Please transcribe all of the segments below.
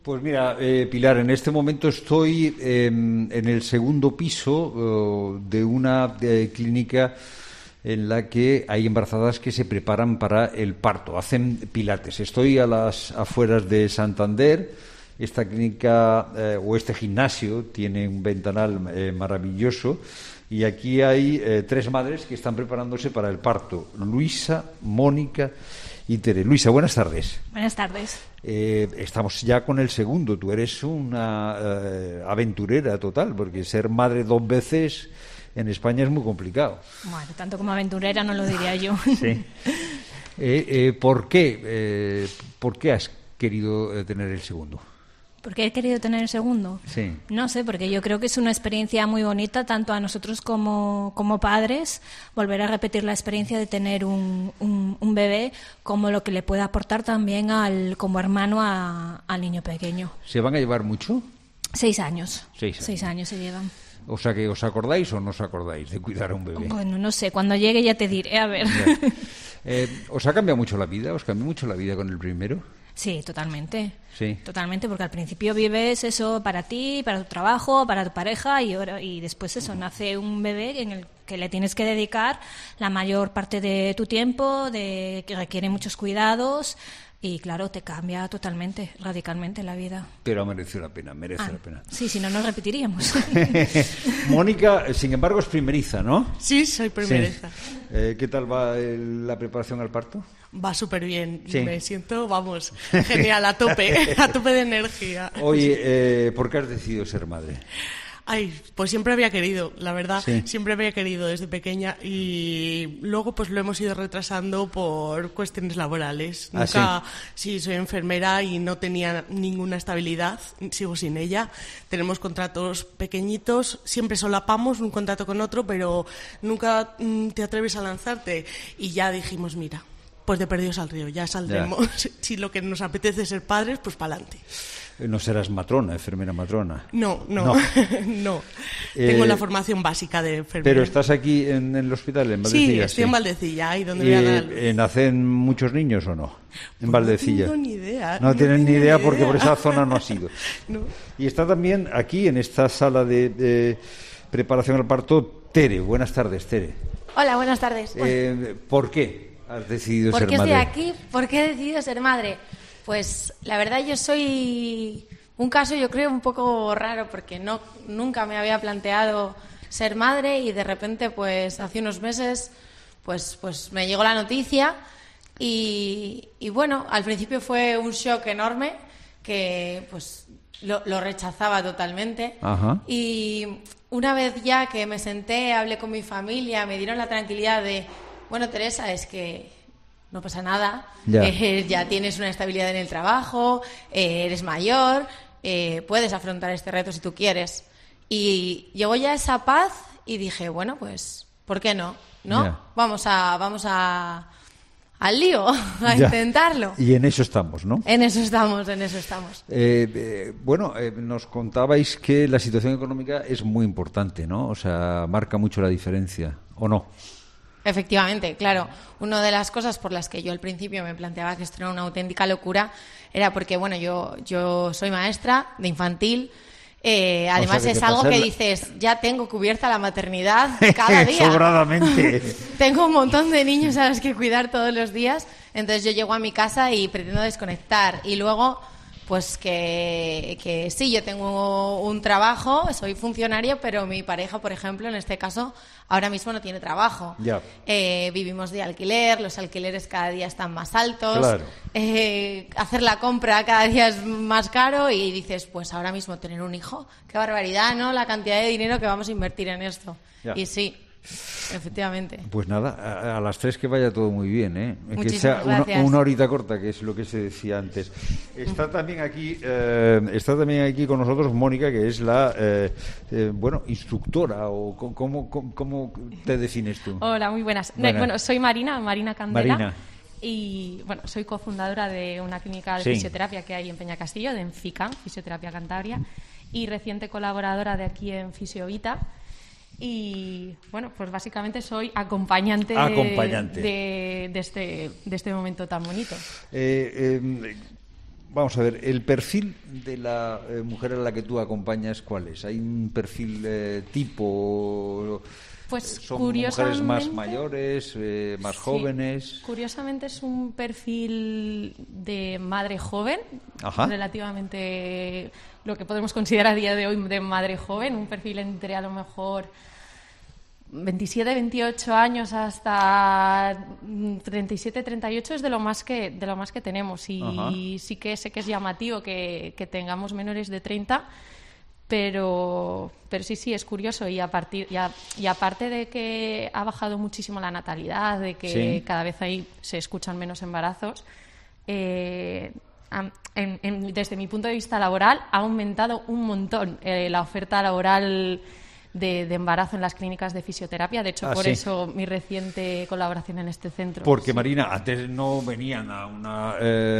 Pues mira, Pilar, en este momento estoy en el segundo piso de una clínica en la que hay embarazadas que se preparan para el parto, hacen pilates. Estoy a las afueras de Santander. Esta clínica o este gimnasio tiene un ventanal maravilloso y aquí hay 3 madres que están preparándose para el parto: Luisa, Mónica y Tere. Luisa, buenas tardes. Buenas tardes. Estamos ya con el segundo. Tú eres una aventurera total, porque ser madre 2 veces en España es muy complicado. Bueno, tanto como aventurera no lo diría yo. Sí. ¿Por qué has querido tener el segundo? ¿Por qué he querido tener el segundo? Sí. No sé, porque yo creo que es una experiencia muy bonita, tanto a nosotros como padres, volver a repetir la experiencia de tener un bebé, como lo que le puede aportar también como hermano al niño pequeño. ¿Se van a llevar mucho? 6 años. 6 años. 6 años se llevan. O sea, que ¿os acordáis o no os acordáis de cuidar a un bebé? Bueno, no sé, cuando llegue ya te diré, a ver. ¿Os ha cambiado mucho la vida? ¿Os cambió mucho la vida con el primero? Sí, totalmente. Sí. Totalmente, porque al principio vives eso para ti, para tu trabajo, para tu pareja y después eso, nace un bebé en el que le tienes que dedicar la mayor parte de tu tiempo, que requiere muchos cuidados y claro, te cambia totalmente, radicalmente la vida. Pero merece la pena, merece la pena. Sí, si no nos repetiríamos. Mónica, sin embargo, es primeriza, ¿no? Sí, soy primeriza. Sí. ¿Qué tal va la preparación al parto? Va súper bien. Sí. Me siento, vamos, genial, a tope de energía. Oye, ¿por qué has decidido ser madre? Ay, pues siempre había querido, la verdad, sí. Siempre había querido desde pequeña y luego pues lo hemos ido retrasando por cuestiones laborales. Nunca, sí, soy enfermera y no tenía ninguna estabilidad, sigo sin ella. Tenemos contratos pequeñitos, siempre solapamos un contrato con otro, pero nunca te atreves a lanzarte. Y ya dijimos, mira, pues de perdidos al río, ya saldremos. Ya. Si lo que nos apetece es ser padres, pues para adelante. No serás matrona, enfermera matrona. No. Tengo la formación básica de enfermera. ¿Pero estás aquí en el hospital, en Valdecilla? Sí, estoy en Valdecilla, ahí donde voy a dar a luz. ¿Nacen muchos niños o no? En Valdecilla. No tengo ni idea. No tienen ni idea porque por esa zona no has ido. No. Y está también aquí, en esta sala de preparación al parto, Tere. Buenas tardes, Tere. Hola, buenas tardes. ¿Por qué has decidido ser madre? ¿Por qué estoy aquí? ¿Por qué he decidido ser madre? Pues la verdad yo soy un caso, yo creo, un poco raro porque nunca me había planteado ser madre y de repente pues hace unos meses pues me llegó la noticia y bueno, al principio fue un shock enorme que pues lo rechazaba totalmente. Ajá. Y una vez ya que me senté, hablé con mi familia, me dieron la tranquilidad de, bueno, Teresa, es que no pasa nada, ya tienes una estabilidad en el trabajo, eres mayor, puedes afrontar este reto si tú quieres. Y llegó ya esa paz y dije, bueno, pues, ¿por qué no? ¿No? Yeah. Vamos al lío, a intentarlo. Y en eso estamos, ¿no? En eso estamos. Bueno, nos contabais que la situación económica es muy importante, ¿no? O sea, marca mucho la diferencia, ¿o no? Efectivamente, claro. Una de las cosas por las que yo al principio me planteaba que esto era una auténtica locura era porque, bueno, yo soy maestra de infantil. Además, o sea, es algo que dices, ya tengo cubierta la maternidad cada día. Sobradamente. Tengo un montón de niños a los que cuidar todos los días. Entonces yo llego a mi casa y pretendo desconectar. Y luego, pues que sí, yo tengo un trabajo, soy funcionario, pero mi pareja, por ejemplo, en este caso, ahora mismo no tiene trabajo. Ya. Vivimos de alquiler, los alquileres cada día están más altos. Claro. Hacer la compra cada día es más caro y dices, pues ahora mismo tener un hijo, qué barbaridad, ¿no? La cantidad de dinero que vamos a invertir en esto. Ya. Y sí. Efectivamente. Pues nada, a las 3 que vaya todo muy bien, ¿eh? Muchísimas que sea gracias. Una horita corta, que es lo que se decía antes. Está también aquí con nosotros Mónica, que es la instructora, o ¿cómo te defines tú? Hola, muy buenas. Bueno, soy Marina Candela. Marina. Y bueno, soy cofundadora de una clínica de fisioterapia que hay en Peñacastillo, de Enfican, Fisioterapia Cantabria, y reciente colaboradora de aquí en Fisiovita. Y bueno, pues básicamente soy acompañante. De este momento tan bonito. vamos a ver, el perfil de la mujer a la que tú acompañas, ¿cuál es? ¿Hay un perfil tipo? Pues ¿Son curiosamente, mujeres más mayores, más jóvenes? Curiosamente es un perfil de madre joven, Ajá. relativamente lo que podemos considerar a día de hoy de madre joven, un perfil entre a lo mejor 27, 28 años hasta 37, 38 es de lo más que tenemos, y Ajá. sí que sé que es llamativo que tengamos menores de 30, pero sí es curioso, y aparte de que ha bajado muchísimo la natalidad, de que Sí. cada vez se escuchan menos embarazos, desde mi punto de vista laboral ha aumentado un montón la oferta laboral de embarazo en las clínicas de fisioterapia. De hecho, por sí. eso mi reciente colaboración en este centro. Porque, Sí. Marina, antes no venían a una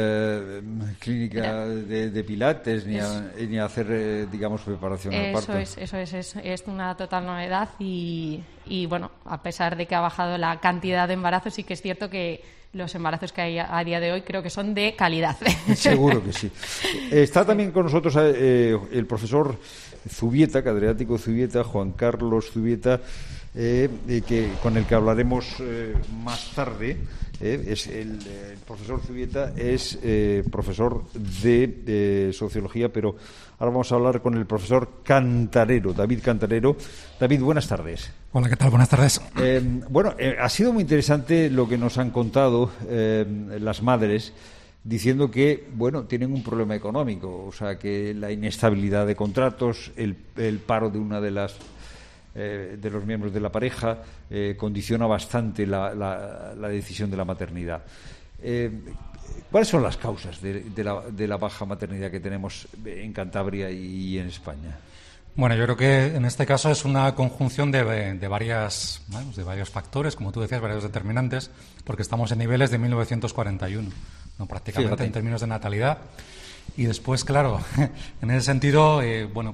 clínica de pilates ni a hacer, digamos, preparación al parto. Eso es una total novedad, y bueno, a pesar de que ha bajado la cantidad de embarazos, sí que es cierto que los embarazos que hay a día de hoy creo que son de calidad. Seguro que sí. Está también con nosotros el profesor Zubieta, catedrático Zubieta, Juan Carlos Zubieta, con el que hablaremos más tarde. El profesor Zubieta es profesor de sociología, pero ahora vamos a hablar con el profesor Cantarero, David Cantarero. David, buenas tardes. Hola, ¿qué tal? Buenas tardes. Ha sido muy interesante lo que nos han contado las madres, diciendo que, tienen un problema económico, o sea, que la inestabilidad de contratos, el paro de una de los miembros de la pareja condiciona bastante la decisión de la maternidad. ¿Cuáles son las causas de la baja maternidad que tenemos en Cantabria y en España? Bueno, yo creo que en este caso es una conjunción de varios factores, como tú decías, varios determinantes, porque estamos en niveles de 1941, ¿no? Prácticamente. Fíjate. En términos de natalidad. Y después, claro, en ese sentido,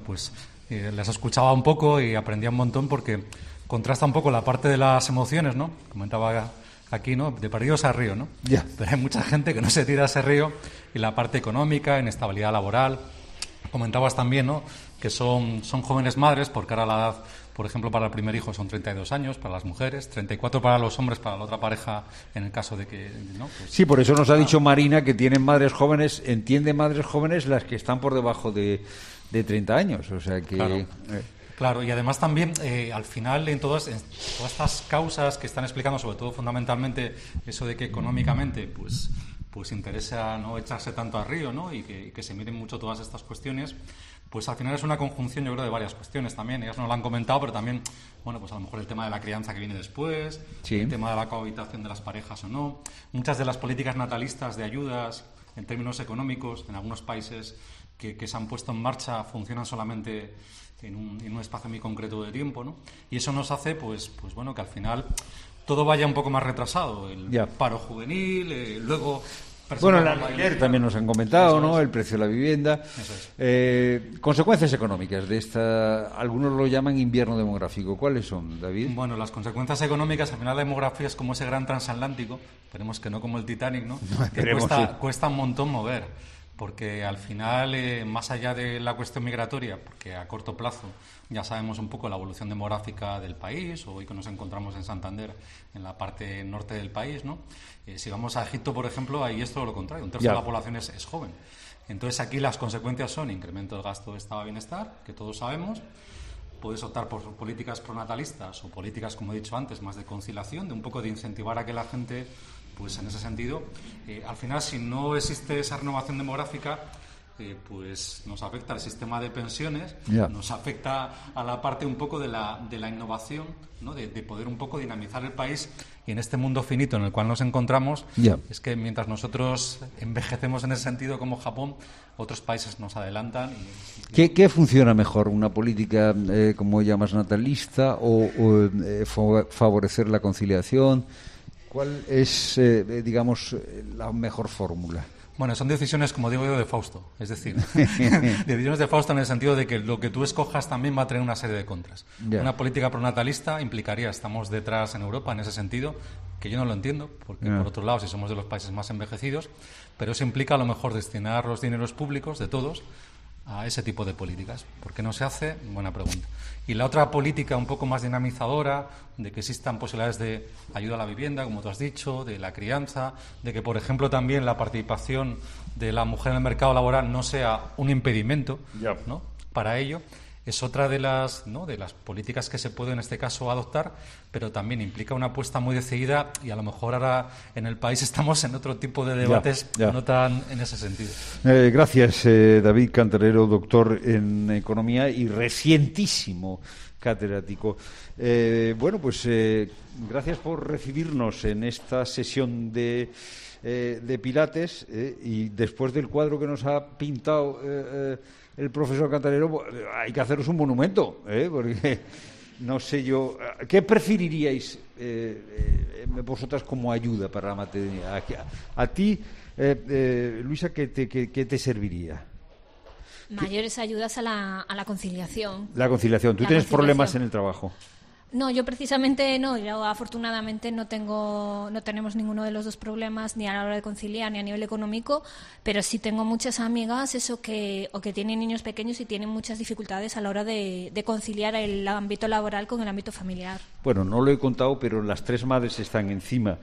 les escuchaba un poco y aprendía un montón, porque contrasta un poco la parte de las emociones, ¿no? Comentaba aquí, ¿no? De perdidos a río, ¿no? Yeah. Pero hay mucha gente que no se tira a ese río, y la parte económica, inestabilidad laboral. Comentabas también, ¿no?, que son jóvenes madres, porque ahora la edad, por ejemplo, para el primer hijo son 32 años para las mujeres, 34 para los hombres, para la otra pareja, en el caso de que... ¿no? Pues, sí, por eso nos ha dicho Marina que tienen madres jóvenes, entiende madres jóvenes las que están por debajo de 30 años, o sea que... Claro. Claro, y además también, al final, en todas estas causas que están explicando, sobre todo fundamentalmente eso de que económicamente pues interesa no echarse tanto a río, ¿no? Y que se miren mucho todas estas cuestiones, pues al final es una conjunción, yo creo, de varias cuestiones también. Ellas no lo han comentado, pero también, pues a lo mejor el tema de la crianza que viene después, sí. El tema de la cohabitación de las parejas o no, muchas de las políticas natalistas de ayudas en términos económicos en algunos países que se han puesto en marcha funcionan solamente en un espacio muy concreto de tiempo, ¿no? Y eso nos hace, pues que al final todo vaya un poco más retrasado. El paro juvenil, luego... Bueno, el alquiler también nos han comentado, ¿no? El precio de la vivienda. Eso es. Consecuencias económicas de esta, algunos lo llaman invierno demográfico. ¿Cuáles son, David? Bueno, las consecuencias económicas, al final la demografía es como ese gran transatlántico, esperemos que no como el Titanic, ¿no? Que cuesta un montón mover, porque al final, más allá de la cuestión migratoria, porque a corto plazo ya sabemos un poco la evolución demográfica del país, hoy que nos encontramos en Santander, en la parte norte del país, ¿no? Si vamos a Egipto, por ejemplo, ahí es todo lo contrario, un tercio de la población es joven. Entonces aquí las consecuencias son incremento del gasto de estado de bienestar, que todos sabemos. Puedes optar por políticas pronatalistas o políticas, como he dicho antes, más de conciliación, de un poco de incentivar a que la gente, pues en ese sentido, al final, si no existe esa renovación demográfica, pues nos afecta al sistema de pensiones, nos afecta a la parte un poco de la innovación, ¿no? De poder un poco dinamizar el país, y en este mundo finito en el cual nos encontramos, es que mientras nosotros envejecemos en ese sentido como Japón, otros países nos adelantan. ¿Qué funciona mejor? ¿Una política, como llamas, natalista o favorecer la conciliación? ¿Cuál es, digamos, la mejor fórmula? Bueno, son decisiones, como digo yo, de Fausto. Es decir, decisiones de Fausto en el sentido de que lo que tú escojas también va a tener una serie de contras. Yeah. Una política pronatalista implicaría, estamos detrás en Europa en ese sentido, que yo no lo entiendo, porque por otro lado, si somos de los países más envejecidos, pero eso implica a lo mejor destinar los dineros públicos de todos a ese tipo de políticas. ¿Por qué no se hace? Buena pregunta. Y la otra política un poco más dinamizadora, de que existan posibilidades de ayuda a la vivienda, como tú has dicho, de la crianza, de que, por ejemplo, también la participación de la mujer en el mercado laboral no sea un impedimento, ¿no?, para ello, es otra de las políticas que se puede en este caso adoptar, pero también implica una apuesta muy decidida y a lo mejor ahora en el país estamos en otro tipo de debates no tan en ese sentido. Gracias, David Cantarero, doctor en Economía y recientísimo catedrático. Gracias por recibirnos en esta sesión de Pilates y después del cuadro que nos ha pintado el profesor Cantarero, hay que haceros un monumento, porque no sé yo, ¿qué preferiríais vosotras como ayuda para la maternidad? A ti, Luisa, ¿qué te serviría? Mayores ayudas a la conciliación. La conciliación. ¿Tú tienes problemas en el trabajo? No, yo precisamente no. Yo afortunadamente no tenemos ninguno de los dos problemas, ni a la hora de conciliar ni a nivel económico, pero sí tengo muchas amigas que tienen niños pequeños y tienen muchas dificultades a la hora de conciliar el ámbito laboral con el ámbito familiar. Bueno, no lo he contado, pero las tres madres están encima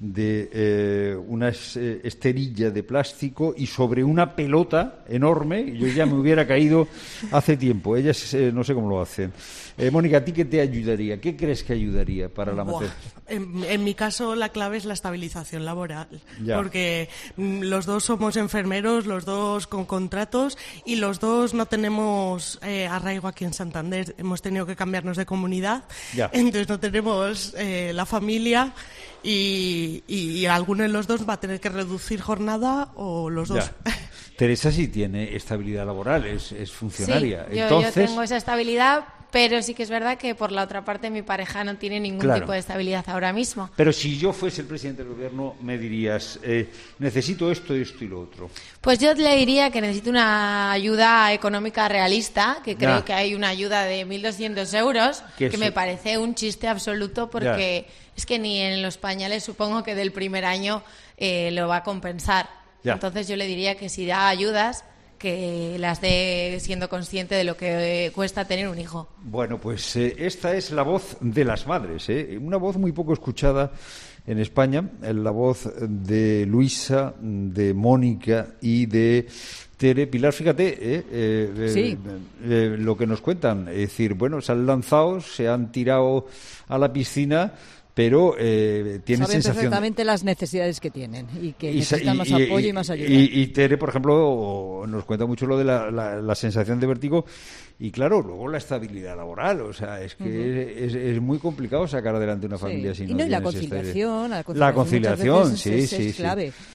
de una esterilla de plástico y sobre una pelota enorme. Yo ya me hubiera caído hace tiempo. Ellas no sé cómo lo hacen. Mónica, ¿a ti qué te ayudaría? ¿Qué crees que ayudaría para la maternidad? En mi caso, la clave es la estabilización laboral, porque los dos somos enfermeros, los dos con contratos y los dos no tenemos arraigo aquí en Santander. Hemos tenido que cambiarnos de comunidad, entonces no tenemos la familia y alguno de los dos va a tener que reducir jornada o los dos. Teresa sí tiene estabilidad laboral, es funcionaria. Sí, Entonces... yo tengo esa estabilidad, pero sí que es verdad que por la otra parte mi pareja no tiene ningún tipo de estabilidad ahora mismo. Pero si yo fuese el presidente del gobierno, me dirías, necesito esto, esto y lo otro. Pues yo le diría que necesito una ayuda económica realista, que creo que hay una ayuda de 1.200 euros, que me parece un chiste absoluto porque es que ni en los pañales supongo que del primer año lo va a compensar. Entonces yo le diría que si da ayudas, que las dé siendo consciente de lo que cuesta tener un hijo. Bueno, pues esta es la voz de las madres, una voz muy poco escuchada en España, la voz de Luisa, de Mónica y de Tere. Pilar, fíjate lo que nos cuentan, es decir, bueno, se han lanzado, se han tirado a la piscina, pero tienen sensación... Saben perfectamente las necesidades que tienen y que necesitan más apoyo y más ayuda. Y Tere, por ejemplo, nos cuenta mucho lo de la sensación de vértigo y, claro, luego la estabilidad laboral. O sea, es que es muy complicado sacar adelante una familia si no tienes la conciliación. La conciliación, sí. Es clave.